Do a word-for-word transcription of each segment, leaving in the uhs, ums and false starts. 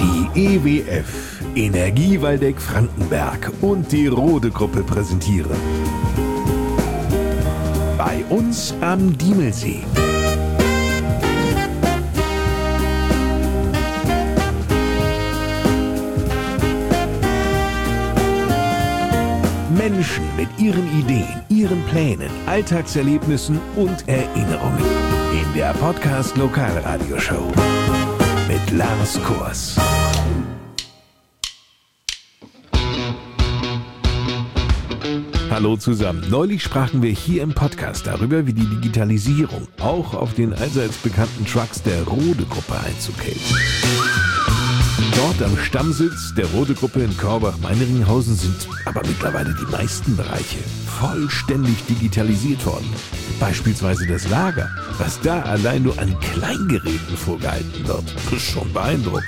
Die E W F, Energie Waldeck Frankenberg und die Rode Gruppe präsentieren. Bei uns am Diemelsee. Menschen mit ihren Ideen, ihren Plänen, Alltagserlebnissen und Erinnerungen. In der Podcast Lokalradioshow mit Lars Kors. Hallo zusammen. Neulich sprachen wir hier im Podcast darüber, wie die Digitalisierung auch auf den allseits bekannten Trucks der Rode Gruppe Einzug hält. Dort am Stammsitz der Rode Gruppe in Korbach-Meinringhausen sind aber mittlerweile die meisten Bereiche vollständig digitalisiert worden. Beispielsweise das Lager, was da allein nur an Kleingeräten vorgehalten wird. Das ist schon beeindruckend.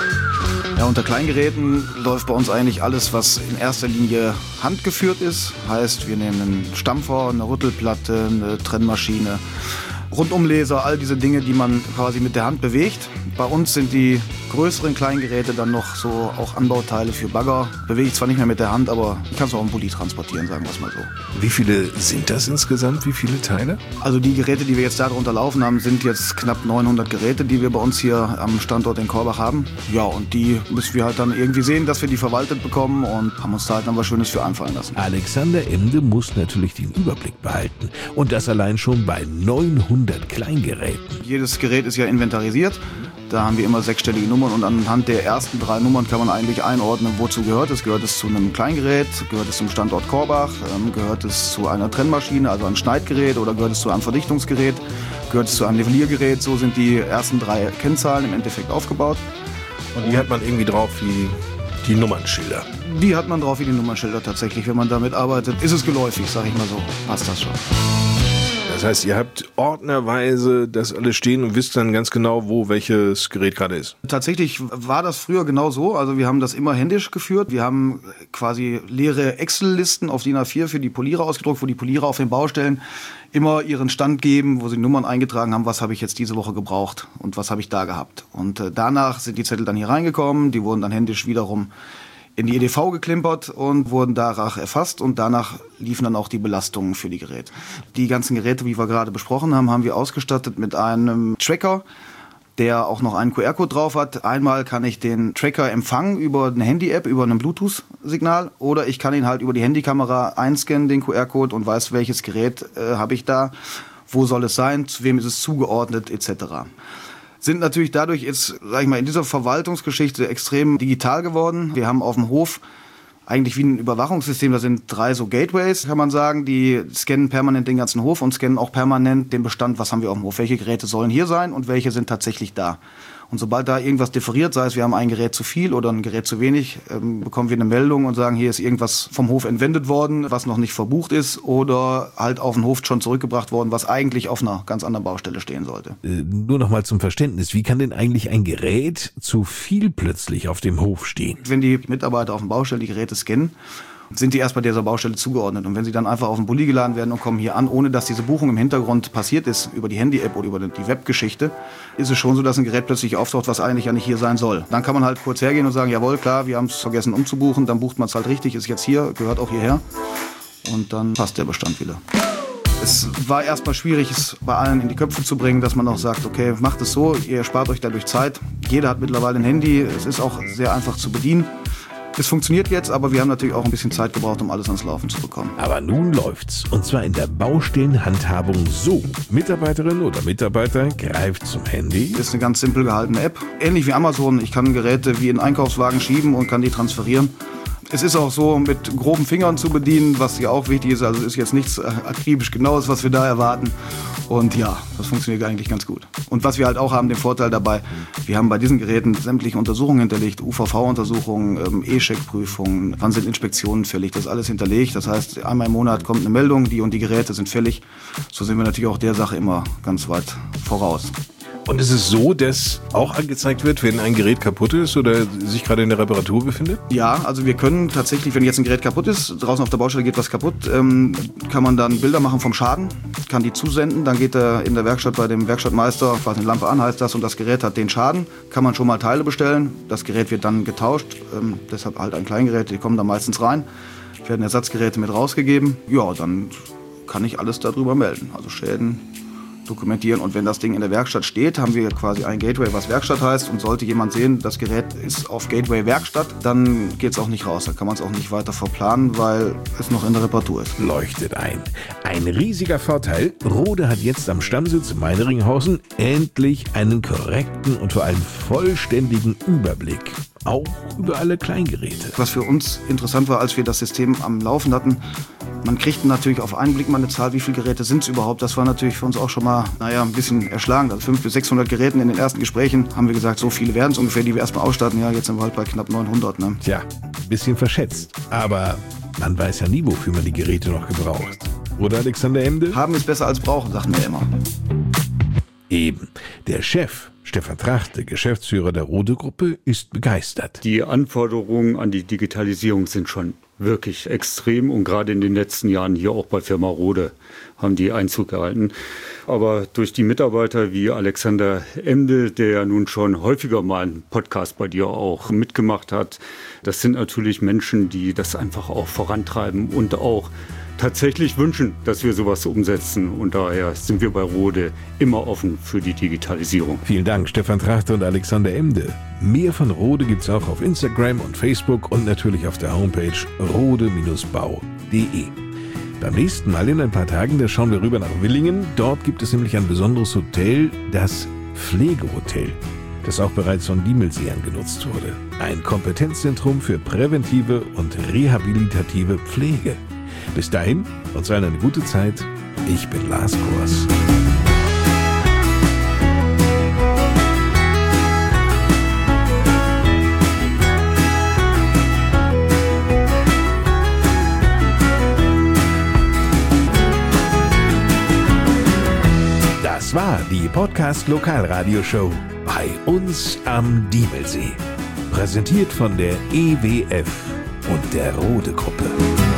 Ja, unter Kleingeräten läuft bei uns eigentlich alles, was in erster Linie handgeführt ist. Heißt, wir nehmen einen Stampfer, eine Rüttelplatte, eine Trennmaschine, Rundumleser, all diese Dinge, die man quasi mit der Hand bewegt. Bei uns sind die größeren Kleingeräte dann noch so auch Anbauteile für Bagger. Bewege ich zwar nicht mehr mit der Hand, aber ich kann es auch im Bulli transportieren, sagen wir es mal so. Wie viele sind das insgesamt? Wie viele Teile? Also die Geräte, die wir jetzt da drunter laufen haben, sind jetzt knapp neunhundert Geräte, die wir bei uns hier am Standort in Korbach haben. Ja, und die müssen wir halt dann irgendwie sehen, dass wir die verwaltet bekommen und haben uns da halt dann was Schönes für einfallen lassen. Alexander Emde muss natürlich den Überblick behalten. Und das allein schon bei neunhundert Kleingeräten. Jedes Gerät ist ja inventarisiert. Da haben wir immer sechsstellige Nummern und anhand der ersten drei Nummern kann man eigentlich einordnen, wozu gehört es. Gehört es zu einem Kleingerät, gehört es zum Standort Korbach, ähm, gehört es zu einer Trennmaschine, also ein Schneidgerät oder gehört es zu einem Verdichtungsgerät, gehört es zu einem Nivelliergerät. So sind die ersten drei Kennzahlen im Endeffekt aufgebaut. Und die hat man irgendwie drauf wie die Nummernschilder. Die hat man drauf wie die Nummernschilder tatsächlich. Wenn man damit arbeitet, ist es geläufig, sag ich mal so. Passt das schon. Das heißt, ihr habt ordnerweise das alles stehen und wisst dann ganz genau, wo welches Gerät gerade ist. Tatsächlich war das früher genau so. Also wir haben das immer händisch geführt. Wir haben quasi leere Excel-Listen auf D I N A vier für die Polierer ausgedruckt, wo die Polierer auf den Baustellen immer ihren Stand geben, wo sie Nummern eingetragen haben, was habe ich jetzt diese Woche gebraucht und was habe ich da gehabt. Und äh, danach sind die Zettel dann hier reingekommen, die wurden dann händisch wiederum in die E D V geklimpert und wurden danach erfasst und danach liefen dann auch die Belastungen für die Geräte. Die ganzen Geräte, wie wir gerade besprochen haben, haben wir ausgestattet mit einem Tracker, der auch noch einen Q R-Code drauf hat. Einmal kann ich den Tracker empfangen über eine Handy-App, über ein Bluetooth-Signal oder ich kann ihn halt über die Handykamera einscannen, den Q R-Code und weiß, welches Gerät äh, habe ich da, wo soll es sein, zu wem ist es zugeordnet et cetera. Sind natürlich dadurch jetzt, sag ich mal, in dieser Verwaltungsgeschichte extrem digital geworden. Wir haben auf dem Hof eigentlich wie ein Überwachungssystem, da sind drei so Gateways, kann man sagen, die scannen permanent den ganzen Hof und scannen auch permanent den Bestand, was haben wir auf dem Hof, welche Geräte sollen hier sein und welche sind tatsächlich da. Und sobald da irgendwas differiert, sei es wir haben ein Gerät zu viel oder ein Gerät zu wenig, ähm, bekommen wir eine Meldung und sagen, hier ist irgendwas vom Hof entwendet worden, was noch nicht verbucht ist oder halt auf den Hof schon zurückgebracht worden, was eigentlich auf einer ganz anderen Baustelle stehen sollte. Äh, nur noch mal zum Verständnis, wie kann denn eigentlich ein Gerät zu viel plötzlich auf dem Hof stehen? Wenn die Mitarbeiter auf dem Baustelle die Geräte scannen, sind die erst bei dieser Baustelle zugeordnet. Und wenn sie dann einfach auf den Bulli geladen werden und kommen hier an, ohne dass diese Buchung im Hintergrund passiert ist, über die Handy-App oder über die Webgeschichte, ist es schon so, dass ein Gerät plötzlich auftaucht, was eigentlich ja nicht hier sein soll. Dann kann man halt kurz hergehen und sagen, jawohl, klar, wir haben es vergessen umzubuchen, dann bucht man es halt richtig, ist jetzt hier, gehört auch hierher und dann passt der Bestand wieder. Es war erstmal schwierig, es bei allen in die Köpfe zu bringen, dass man auch sagt, okay, macht es so, ihr spart euch dadurch Zeit. Jeder hat mittlerweile ein Handy, es ist auch sehr einfach zu bedienen. Es funktioniert jetzt, aber wir haben natürlich auch ein bisschen Zeit gebraucht, um alles ans Laufen zu bekommen. Aber nun läuft's. Und zwar in der Baustellenhandhabung so. Mitarbeiterin oder Mitarbeiter greift zum Handy. Das ist eine ganz simpel gehaltene App. Ähnlich wie Amazon. Ich kann Geräte wie in einen Einkaufswagen schieben und kann die transferieren. Es ist auch so mit groben Fingern zu bedienen, was ja auch wichtig ist. Also es ist jetzt nichts akribisch Genaues, was wir da erwarten. Und ja, das funktioniert eigentlich ganz gut. Und was wir halt auch haben, den Vorteil dabei, wir haben bei diesen Geräten sämtliche Untersuchungen hinterlegt, U V V-Untersuchungen, ähm, E-Check-Prüfungen, wann sind Inspektionen fällig, das ist alles hinterlegt. Das heißt, einmal im Monat kommt eine Meldung, die und die Geräte sind fällig. So sind wir natürlich auch der Sache immer ganz weit voraus. Und ist es so, dass auch angezeigt wird, wenn ein Gerät kaputt ist oder sich gerade in der Reparatur befindet? Ja, also wir können tatsächlich, wenn jetzt ein Gerät kaputt ist, draußen auf der Baustelle geht was kaputt, ähm, kann man dann Bilder machen vom Schaden, kann die zusenden, dann geht er in der Werkstatt bei dem Werkstattmeister, quasi eine Lampe an, heißt das, und das Gerät hat den Schaden, kann man schon mal Teile bestellen, das Gerät wird dann getauscht, ähm, deshalb halt ein Kleingerät, die kommen da meistens rein, werden Ersatzgeräte mit rausgegeben, ja, dann kann ich alles darüber melden, also Schäden dokumentieren. Und wenn das Ding in der Werkstatt steht, haben wir quasi ein Gateway, was Werkstatt heißt. Und sollte jemand sehen, das Gerät ist auf Gateway Werkstatt, dann geht es auch nicht raus. Dann kann man es auch nicht weiter verplanen, weil es noch in der Reparatur ist. Leuchtet ein. Ein riesiger Vorteil. Rode hat jetzt am Stammsitz in Meinringhausen endlich einen korrekten und vor allem vollständigen Überblick. Auch über alle Kleingeräte. Was für uns interessant war, als wir das System am Laufen hatten, man kriegt natürlich auf einen Blick mal eine Zahl, wie viele Geräte sind es überhaupt. Das war natürlich für uns auch schon mal, naja, ein bisschen erschlagend. Also fünfhundert bis sechshundert Geräten in den ersten Gesprächen haben wir gesagt, so viele werden es ungefähr, die wir erstmal ausstatten. Ja, jetzt sind wir halt bei knapp neunhundert. Ne? Tja, ein bisschen verschätzt. Aber man weiß ja nie, wofür man die Geräte noch gebraucht. Oder, Alexander Emde? Haben ist besser als brauchen, sagten wir immer. Eben. Der Chef, Stefan Trachte, Geschäftsführer der Rode-Gruppe, ist begeistert. Die Anforderungen an die Digitalisierung sind schon wirklich extrem und gerade in den letzten Jahren hier auch bei Firma Rode haben die Einzug gehalten. Aber durch die Mitarbeiter wie Alexander Emde, der ja nun schon häufiger mal einen Podcast bei dir auch mitgemacht hat, das sind natürlich Menschen, die das einfach auch vorantreiben und auch tatsächlich wünschen, dass wir sowas umsetzen. Und daher sind wir bei Rode immer offen für die Digitalisierung. Vielen Dank, Stefan Trachte und Alexander Emde. Mehr von Rode gibt's auch auf Instagram und Facebook und natürlich auf der Homepage rode Bindestrich bau punkt de. Beim nächsten Mal in ein paar Tagen, da schauen wir rüber nach Willingen. Dort gibt es nämlich ein besonderes Hotel, das Pflegehotel, das auch bereits von Diemelseern genutzt wurde. Ein Kompetenzzentrum für präventive und rehabilitative Pflege. Bis dahin, uns allen eine gute Zeit. Ich bin Lars Kors. Das war die Podcast Lokalradioshow bei uns am Diemelsee. Präsentiert von der E W F und der Rode-Gruppe.